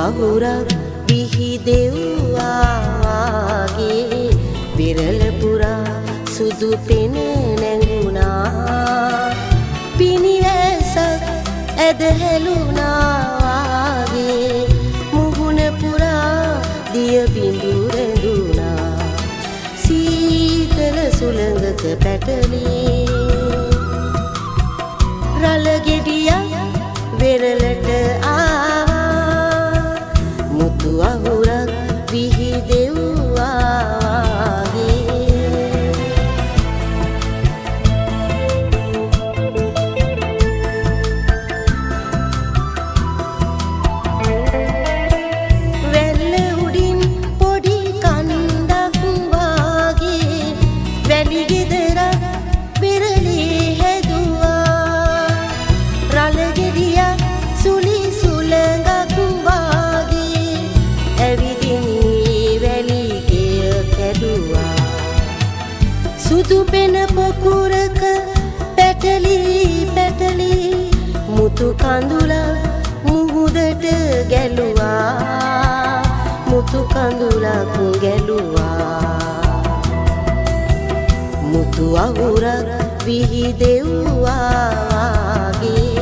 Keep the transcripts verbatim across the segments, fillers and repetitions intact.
අහුරක් විහිදෙව්වාගේ විරල පුරා සුදු පෙන නැඟුණා පිනිවැසක් ඇද හැලුණාගේ මුහුණ පුරා දිය බිඳු රැඳුණා සීතල සුළඟක පැටලී රළ ගෙඩියක් වෙරළට ආවා මුතු අහුරක් විහිදෙව්වාගේ වැල්ල උඩින් පොඩි කන්දක් වාගේ වැලි ගෙදරක් විරලී හැදුවා රළ ගෙඩියක් සුලි සුළඟක් වාගේ ඇවිදින් වැලි ගෙය කැඩුවා සුදු පෙන පොකුරක පැටලී පැටලී මුතු කඳුලක් මුහුදට ගැලුවා මුතු කඳුලක් ගැලුවා මුතු අහුරක් විහිදෙව්වාගේ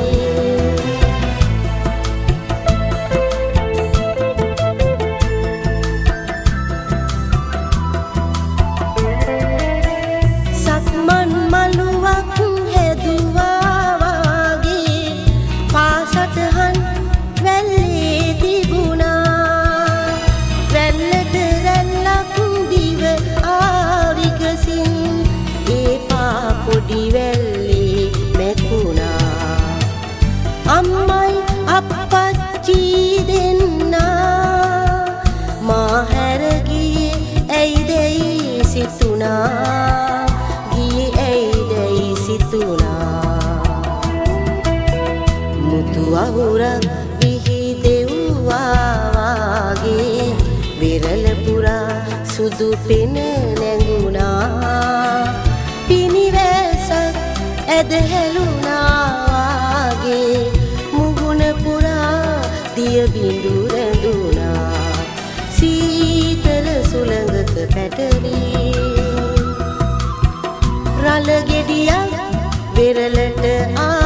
සක්මන් මළුවක් හැදුවා වාගේ පාසටහන් වැල්ලේ තිබුණා වැල්ලට රැල්ලක් දිව ආවිගසින් ඒ පා පොඩි වැල්ලේ මැකුණා අම්මයි අප්පච්චි දෙන්නා මා හැර ගියේ ඇයිදැයි සිතුණා ගියේ ඇයිදැයි සිතුණා මුතු අහුරක් විහිදෙව්වාගේ විරල පුරා සුදු පෙන නැඟුණා පිනිවැසක් ඇද හැලුණාගේ මුහුණ පුරා දිය බිඳු රැඳුණා සීතල සුළඟක පැටලී රළ ගෙඩියක් වෙරළට ආ